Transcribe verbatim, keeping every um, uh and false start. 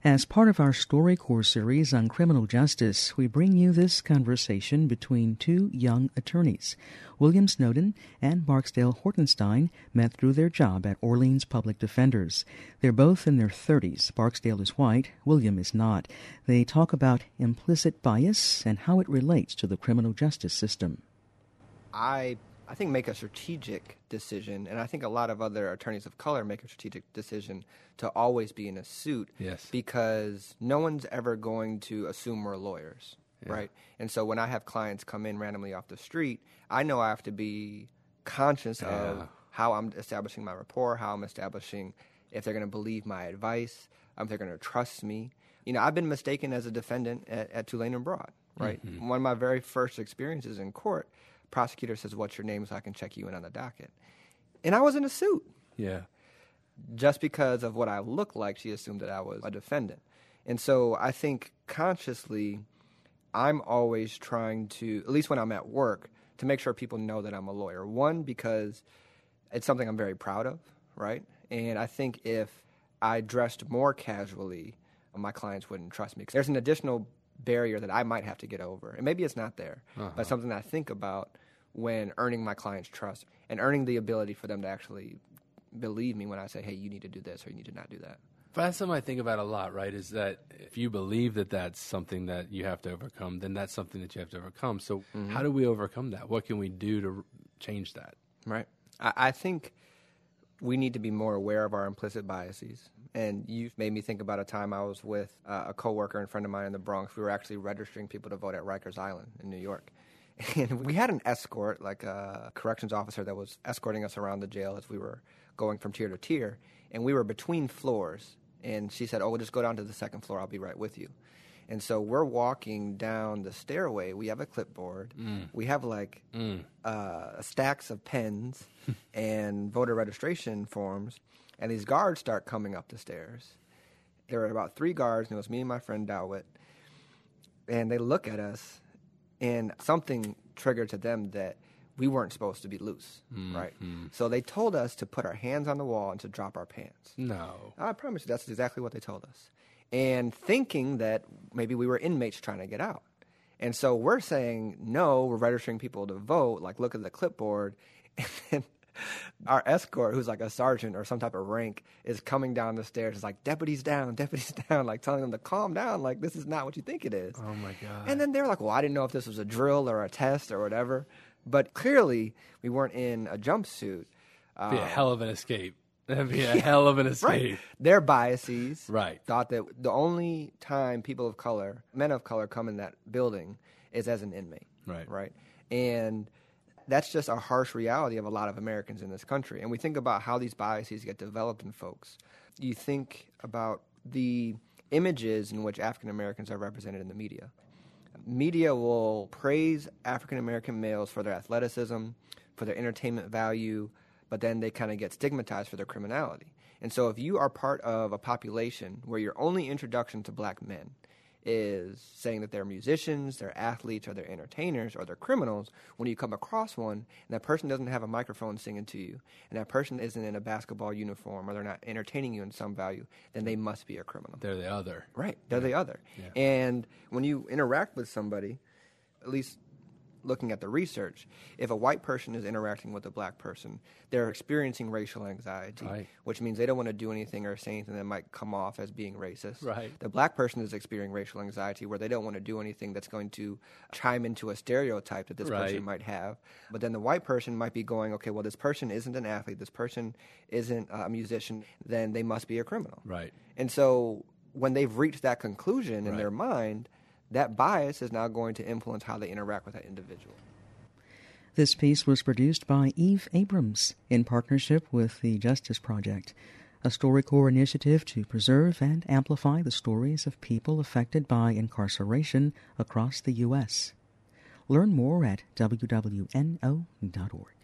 As part of our StoryCorps series on criminal justice, we bring you this conversation between two young attorneys. William Snowden and Barksdale Hortenstein met through their job at Orleans Public Defenders. They're both in their thirties. Barksdale is white, William is not. They talk about implicit bias and how it relates to the criminal justice system. I I think make a strategic decision, and I think a lot of other attorneys of color make a strategic decision to always be in a suit. Yes. Because no one's ever going to assume we're lawyers, yeah. right? And so when I have clients come in randomly off the street, I know I have to be conscious yeah. of how I'm establishing my rapport, how I'm establishing if they're going to believe my advice, if they're going to trust me. You know, I've been mistaken as a defendant at, at Tulane and Broad, right? Mm-hmm. One of my very first experiences in court, prosecutor says, "What's your name so I can check you in on the docket?" And I was in a suit. Yeah. Just because of what I looked like, she assumed that I was a defendant. And so I think consciously, I'm always trying to, at least when I'm at work, to make sure people know that I'm a lawyer. One, because it's something I'm very proud of, right? And I think if I dressed more casually, my clients wouldn't trust me. 'Cause there's an additional barrier that I might have to get over. And maybe it's not there, uh-huh. but something that I think about when earning my clients' trust and earning the ability for them to actually believe me when I say, hey, you need to do this or you need to not do that. But that's something I think about a lot, right, is that if you believe that that's something that you have to overcome, then that's something that you have to overcome. So mm-hmm. how do we overcome that? What can we do to change that? Right. I, I think we need to be more aware of our implicit biases. And you've made me think about a time I was with uh, a coworker and friend of mine in the Bronx. We were actually registering people to vote at Rikers Island in New York. And we had an escort, like a corrections officer that was escorting us around the jail as we were going from tier to tier. And we were between floors. And she said, oh, we'll just go down to the second floor. I'll be right with you. And so we're walking down the stairway. We have a clipboard. Mm. We have like mm. uh, stacks of pens and voter registration forms. And these guards start coming up the stairs. There were about three guards, and it was me and my friend Dowit. And they look at us, and something triggered to them that we weren't supposed to be loose, mm, right? Mm. So they told us to put our hands on the wall and to drop our pants. No. I promise you, that's exactly what they told us. And thinking that maybe we were inmates trying to get out. And so we're saying, no, we're registering people to vote, like look at the clipboard. And then our escort, who's like a sergeant or some type of rank, is coming down the stairs. It's like, deputies down, deputies down, like telling them to calm down, like this is not what you think it is. Oh, my God. And then they're like, well, I didn't know if this was a drill or a test or whatever. But clearly, we weren't in a jumpsuit. It'd be um, a hell of an escape. That'd be a yeah, hell of an escape. Right. Their biases right. thought that the only time people of color, men of color, come in that building is as an inmate. Right. Right. And that's just a harsh reality of a lot of Americans in this country. And we think about how these biases get developed in folks. You think about the images in which African Americans are represented in the media. Media will praise African American males for their athleticism, for their entertainment value, but then they kind of get stigmatized for their criminality. And so if you are part of a population where your only introduction to black men is saying that they're musicians, they're athletes, or they're entertainers, or they're criminals, when you come across one and that person doesn't have a microphone singing to you, and that person isn't in a basketball uniform, or they're not entertaining you in some value, then they must be a criminal. They're the other. Right, they're yeah. the other. Yeah. And when you interact with somebody, at least looking at the research, if a white person is interacting with a black person, they're experiencing racial anxiety, right. which means they don't want to do anything or say anything that might come off as being racist. Right. The black person is experiencing racial anxiety where they don't want to do anything that's going to chime into a stereotype that this right. person might have. But then the white person might be going, okay, well, this person isn't an athlete, this person isn't a musician, then they must be a criminal. Right. And so when they've reached that conclusion in right. their mind, that bias is now going to influence how they interact with that individual. This piece was produced by Eve Abrams in partnership with the Justice Project, a StoryCorps initiative to preserve and amplify the stories of people affected by incarceration across the U S Learn more at W W N O dot org.